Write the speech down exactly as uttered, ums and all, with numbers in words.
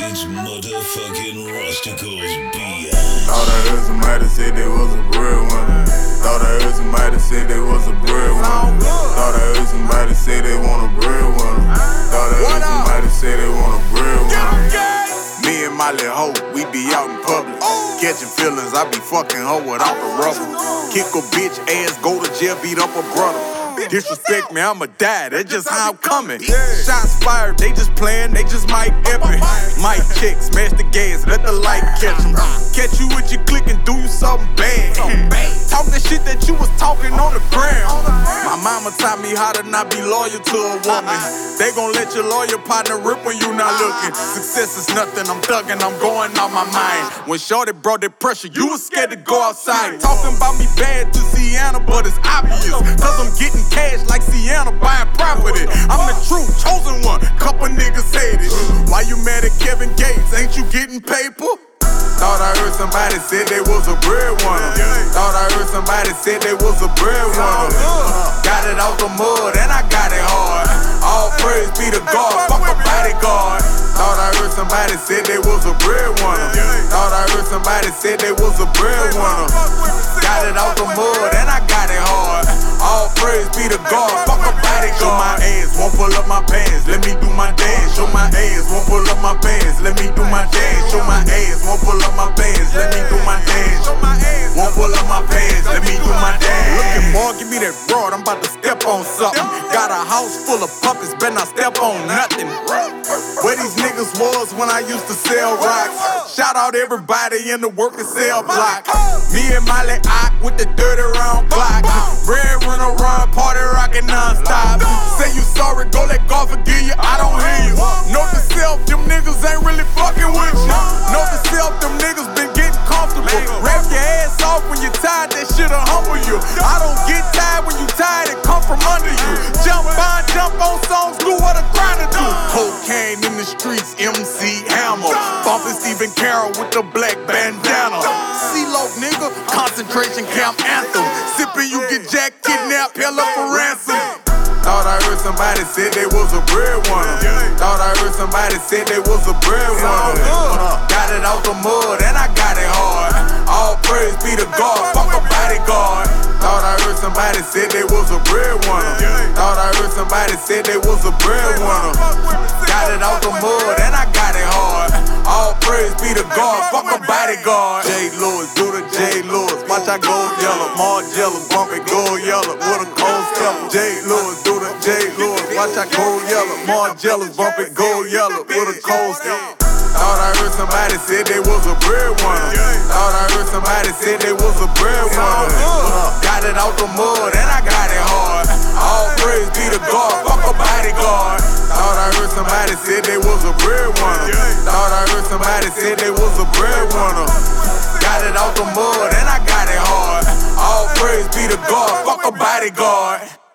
It's motherfucking Rusticals B I. Thought I heard somebody say they was a breadwinner. Thought I heard somebody say they was a breadwinner. Thought I heard somebody say they want a breadwinner. Thought I heard somebody say they want a breadwinner. Me and my little hoe, we be out in public. Catching feelings, I be fucking her without the rubber. Kick a bitch ass, go to jail, beat up a brother. Disrespect me, I'ma die, that's just how I'm coming. Shots fired, they just playing, they just might epic. Might check, smash the gas, let the light catch them. Catch you with your click and do you something bad. Talk that shit that you was talking on the ground. My mama taught me how to not be loyal to a woman. They gon' let your lawyer partner rip when you not looking. Success is nothing, I'm thugging, I'm going off my mind. When Shorty brought that pressure, you was scared to go outside. Talking about me bad to Sienna, but it's obvious. Cause I'm getting cash like Sienna buying property. I'm the true chosen one, couple niggas hate it. Why you mad at Kevin Gates? Ain't you getting paper? Thought I heard somebody said they was a breadwinner. Thought I heard somebody said they was a breadwinner. Got it out the mud and I got it hard. All praise be to God, fuck a bodyguard. Thought I heard somebody said they was a breadwinner. Thought I heard somebody said they was a breadwinner. Got it out the mud and I got it hard. All praise be to God, fuck a bodyguard. Show my ass, won't pull up my pants, let me do my dance. Show my ass, won't pull up my pants, let me do my dance. Show my ass, won't pull up my pants, let me do my dance. Won't pull up my pants, let me do my dance. Looking more, give me that broad, I'm about to step on something. Got a house full of puppets, better not step on nothing. Where these niggas was when I used to sell rocks. Shout out everybody in the work and sell block. Me and Miley Ock with the dirty round clock. Red run around, party rockin' non-stop. Say you sorry, go let God forgive you, I don't hear you. Note to self, them niggas ain't really fucking with you. Note to self, them niggas been getting comfortable. Wrap your ass off when you're tired, that shit'll humble you. I don't get tired when you tired, it come from under you. Jump on, jump on songs, do what a grinder do. Cocaine in the streets, M C Hammer. Bumpin' Stephen Carroll with the black bandana. C-Lo, nigga, concentration camp anthem. Sippin', you get jacked, kidnapped, held up for ransom. Thought I heard somebody said they was a breadwinner. Thought I heard somebody said they was a breadwinner. Got it out the mud and I got it hard. All praise be to God, fuck a bodyguard. Thought I heard somebody said they was a breadwinner. Thought I heard somebody said they was a breadwinner. Got it out the mud and I got it hard. All praise be to God, fuck a bodyguard. J. Lewis, do the J. Lewis. Watch I go yellow, more jealous, bump it, go yellow. With a cold stella. J. Lewis, do the J. Lewis. Watch I go yellow, more jealous, bump it, go yellow. With a cold stella. Thought I heard somebody said they was a breadwinner. Thought I heard somebody said they was a breadwinner. Got it out the mud and I got it hard. All praise be to God, fuck a bodyguard. Thought I heard somebody said they was a breadwinner. Thought I heard somebody said they was a breadwinner. Got it out the mud and I got it hard. All praise be to God, fuck a bodyguard.